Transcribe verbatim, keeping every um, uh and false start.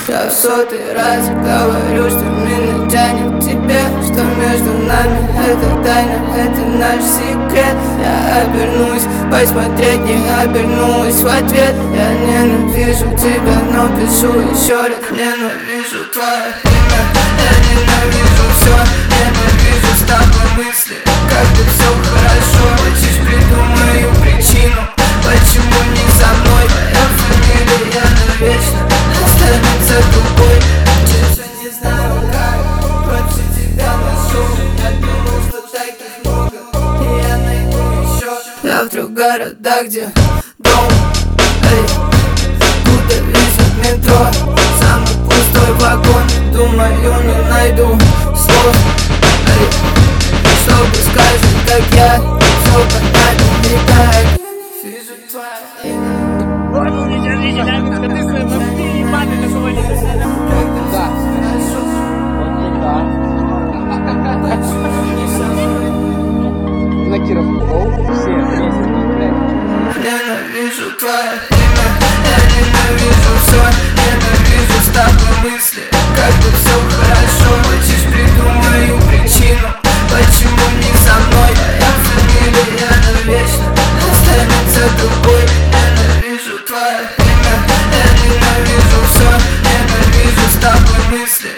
Я в сотый раз говорю, что меня тянет к тебе, что между нами это тайна, это наш секрет. Я обернусь, посмотреть не обернулась в ответ. Я ненавижу тебя, но пишу еще раз. Ненавижу твое имя, я ненавижу все. Ненавижу с тобой мысли, как бы все хорошо. Хочешь, придумаю причину, почему не со мной. Твоя фамилия навечно останется тупой. Честно не знаю как, больше тебя ношу. Я думал, что таких много, и я найду еще. Я вдруг города, где дом, эй, куда везет метро. Самый пустой вагон, думаю, не найду слов, эй, чтобы сказать, как я все понятно не так. Вижу твое имя. Да. На Кировку все Ненавижу твое имя, я ненавижу все. Ненавижу с тобой мысли, как бы все хорошо. Хочешь, придумаю причину, почему не со мной. Твоя фамилия навечно останется тупой. Ненавижу твое имя, я ненавижу все. Ненавижу с тобой мысли,